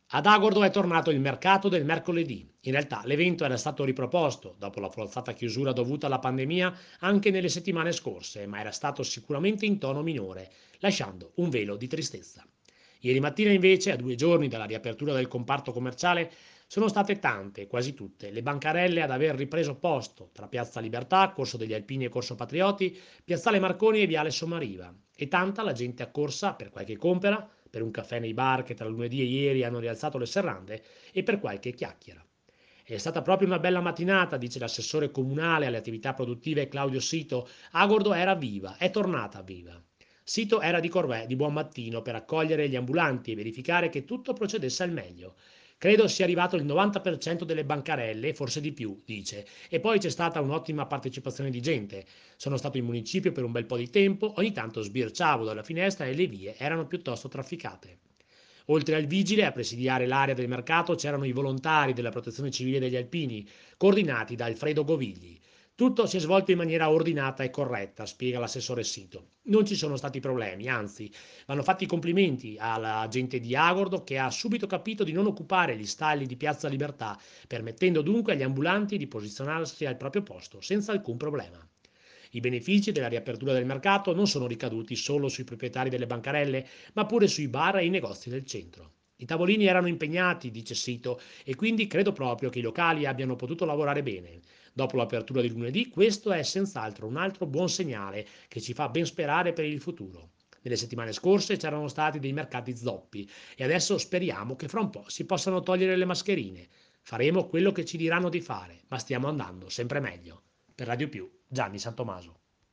Ad Agordo è tornato il mercato del mercoledì. In realtà l'evento era stato riproposto, dopo la forzata chiusura dovuta alla pandemia, anche nelle settimane scorse, ma era stato sicuramente in tono minore, lasciando un velo di tristezza. Ieri mattina invece, a 2 giorni dalla riapertura del comparto commerciale, sono state tante, quasi tutte, le bancarelle ad aver ripreso posto tra Piazza Libertà, Corso degli Alpini e Corso Patrioti, Piazzale Marconi e Viale Sommariva. E tanta la gente accorsa per qualche compera, per un caffè nei bar che tra lunedì e ieri hanno rialzato le serrande e per qualche chiacchiera. È stata proprio una bella mattinata, dice l'assessore comunale alle attività produttive Claudio Sito. Agordo era viva, è tornata viva. Sito era di corvée di buon mattino per accogliere gli ambulanti e verificare che tutto procedesse al meglio. Credo sia arrivato il 90% delle bancarelle, forse di più, dice, e poi c'è stata un'ottima partecipazione di gente. Sono stato in municipio per un bel po' di tempo, ogni tanto sbirciavo dalla finestra e le vie erano piuttosto trafficate. Oltre al vigile, a presidiare l'area del mercato c'erano i volontari della Protezione Civile degli Alpini, coordinati da Alfredo Govigli. Tutto si è svolto in maniera ordinata e corretta, spiega l'assessore Sito. Non ci sono stati problemi, anzi, vanno fatti i complimenti alla gente di Agordo che ha subito capito di non occupare gli stalli di Piazza Libertà, permettendo dunque agli ambulanti di posizionarsi al proprio posto senza alcun problema. I benefici della riapertura del mercato non sono ricaduti solo sui proprietari delle bancarelle, ma pure sui bar e i negozi del centro. I tavolini erano impegnati, dice Sito, e quindi credo proprio che i locali abbiano potuto lavorare bene. Dopo l'apertura di lunedì, questo è senz'altro un altro buon segnale che ci fa ben sperare per il futuro. Nelle settimane scorse c'erano stati dei mercati zoppi e adesso speriamo che fra un po' si possano togliere le mascherine. Faremo quello che ci diranno di fare, ma stiamo andando sempre meglio. Per Radio Più, Gianni Santomaso.